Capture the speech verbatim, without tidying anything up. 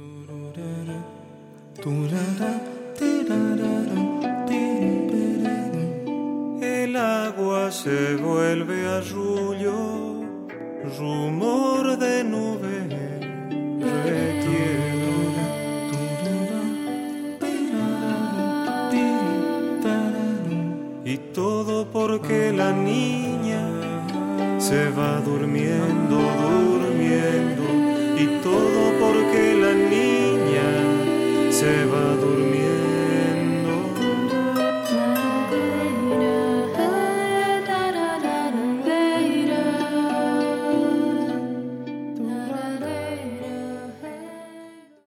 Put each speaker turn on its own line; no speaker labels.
El agua se vuelve arrullo, rumor de nube, retiro. Y todo porque la niña se va durmiendo, durmiendo. Y todo porque la niña se va durmiendo.